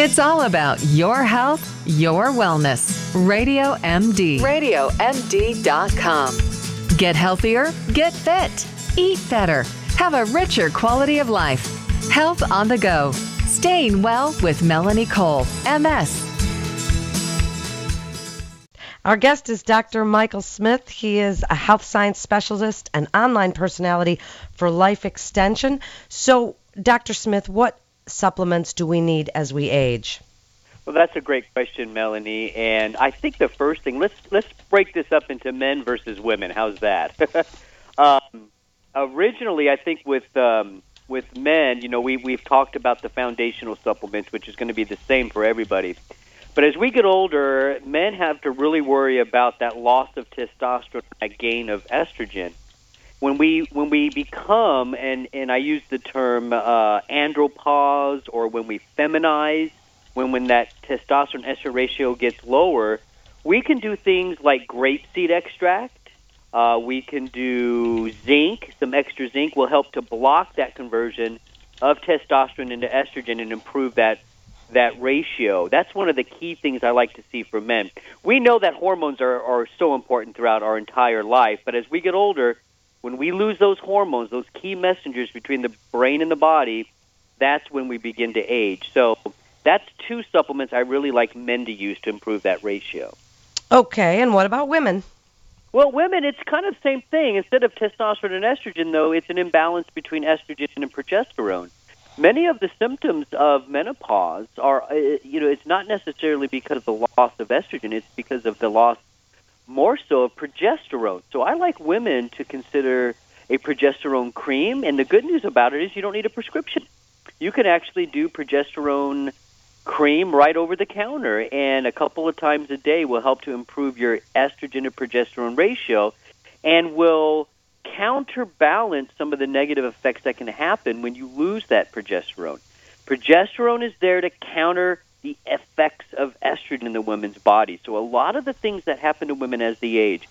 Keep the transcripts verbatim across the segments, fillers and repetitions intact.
It's all about your health, your wellness. Radio M D. radio M D dot com. Get healthier, get fit, eat better, have a richer quality of life. Health on the go. Staying well with Melanie Cole, M S. Our guest is Doctor Michael Smith. He is a health science specialist and online personality for Life Extension. So, Doctor Smith, what supplements do we need as we age? Well, that's a great question, Melanie. And I think the first thing, let's let's break this up into men versus women. How's that? um, originally, I think with um, with men, you know, we we've talked about the foundational supplements, which is going to be the same for everybody. But as we get older, men have to really worry about that loss of testosterone, that gain of estrogen. When we when we become, and, and I use the term uh, andropause, or when we feminize, when, when that testosterone-estrogen ratio gets lower, we can do things like grapeseed extract. Uh, we can do zinc. Some extra zinc will help to block that conversion of testosterone into estrogen and improve that that ratio. That's one of the key things I like to see for men. We know that hormones are, are so important throughout our entire life, but as we get older, when we lose those hormones, those key messengers between the brain and the body, that's when we begin to age. So that's two supplements I really like men to use to improve that ratio. Okay, and what about women? Well, women, it's kind of the same thing. Instead of testosterone and estrogen, though, it's an imbalance between estrogen and progesterone. Many of the symptoms of menopause are, uh, you know, it's not necessarily because of the loss of estrogen. It's because of the loss, more so, of progesterone. So I like women to consider a progesterone cream, and the good news about it is you don't need a prescription. You can actually do progesterone cream right over the counter, and a couple of times a day will help to improve your estrogen to progesterone ratio and will counterbalance some of the negative effects that can happen when you lose that progesterone. Progesterone is there to counter the effects of estrogen in the woman's body. So a lot of the things that happen to women as they age,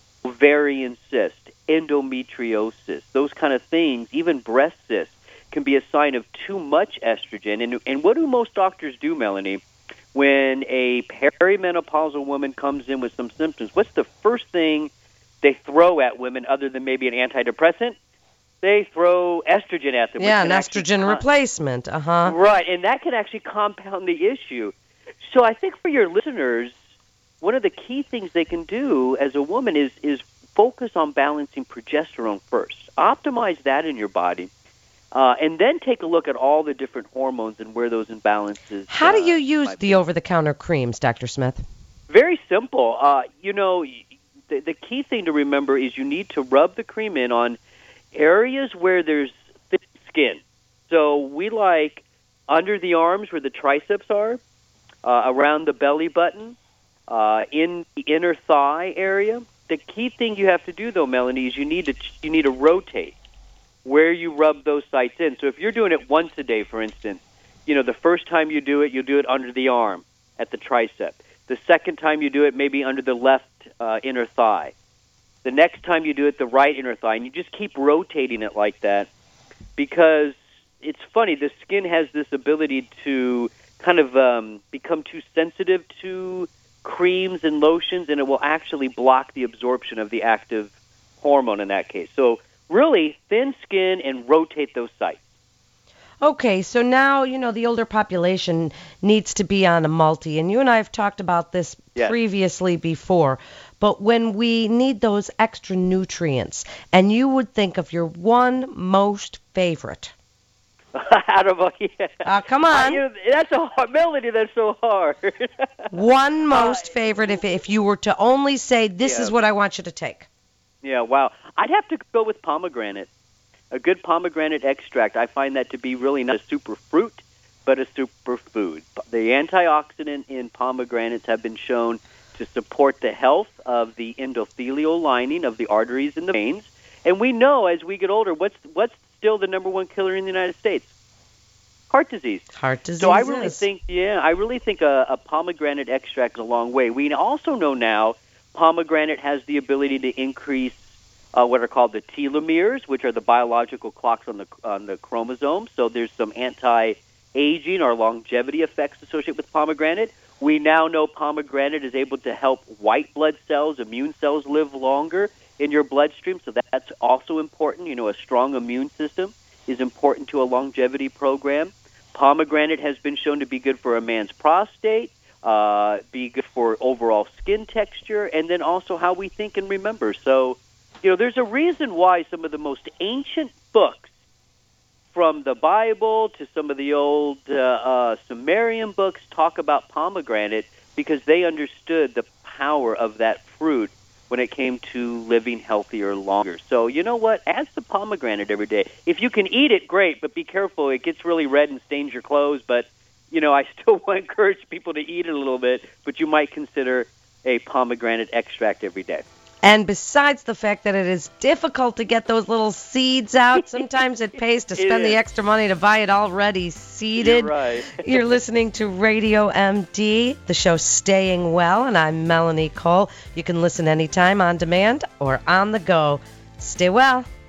ovarian cyst, endometriosis, those kind of things, even breast cysts, can be a sign of too much estrogen. And, and what do most doctors do, Melanie, when a perimenopausal woman comes in with some symptoms? What's the first thing they throw at women other than maybe an antidepressant? They throw estrogen at them. Yeah, an estrogen con- replacement. Uh-huh. Right, and that can actually compound the issue. So I think for your listeners, one of the key things they can do as a woman is is focus on balancing progesterone first. Optimize that in your body, uh, and then take a look at all the different hormones and where those imbalances. How uh, do you use the over-the-counter creams, Doctor Smith? Very simple. Uh, you know, the, the key thing to remember is you need to rub the cream in on areas where there's thick skin. So we like under the arms where the triceps are, uh, around the belly button, uh, in the inner thigh area. The key thing you have to do, though, Melanie, is you need to you need to rotate where you rub those sites in. So if you're doing it once a day, for instance, you know, the first time you do it, you'll do it under the arm at the tricep. The second time you do it, maybe under the left uh, inner thigh. The next time you do it, the right inner thigh, and you just keep rotating it like that, because it's funny, the skin has this ability to kind of um, become too sensitive to creams and lotions, and it will actually block the absorption of the active hormone in that case. So really, thin skin and rotate those sites. Okay, so now, you know, the older population needs to be on a multi, and you and I have talked about this yes. previously before, but when we need those extra nutrients, and you would think of your one most favorite. Out of a, yeah. uh, come on. Uh, you know, that's a hard, Melody, that's so hard. One most uh, favorite, if if you were to only say, this yeah. is what I want you to take. Yeah, wow. I'd have to go with pomegranate. A good pomegranate extract, I find that to be really not a super fruit, but a superfood. The antioxidant in pomegranates have been shown to support the health of the endothelial lining of the arteries and the veins. And we know as we get older, what's what's still the number one killer in the United States? Heart disease. Heart disease. So I really is. think, yeah, I really think a, a pomegranate extract is a long way. We also know now pomegranate has the ability to increase Uh, what are called the telomeres, which are the biological clocks on the on the chromosomes. So there's some aging or longevity effects associated with pomegranate. We now know pomegranate is able to help white blood cells, immune cells, live longer in your bloodstream, so that's also important. You know, a strong immune system is important to a longevity program. Pomegranate has been shown to be good for a man's prostate, uh, be good for overall skin texture, and then also how we think and remember. So, you know, there's a reason why some of the most ancient books, from the Bible to some of the old uh, uh, Sumerian books, talk about pomegranate because they understood the power of that fruit when it came to living healthier longer. So you know what? Add some pomegranate every day. If you can eat it, great, but be careful. It gets really red and stains your clothes. But, you know, I still want to encourage people to eat it a little bit, but you might consider a pomegranate extract every day. And besides the fact that it is difficult to get those little seeds out, sometimes it pays to spend the extra money to buy it already seeded. You're right. You're listening to Radio M D, the show Staying Well, and I'm Melanie Cole. You can listen anytime on demand or on the go. Stay well.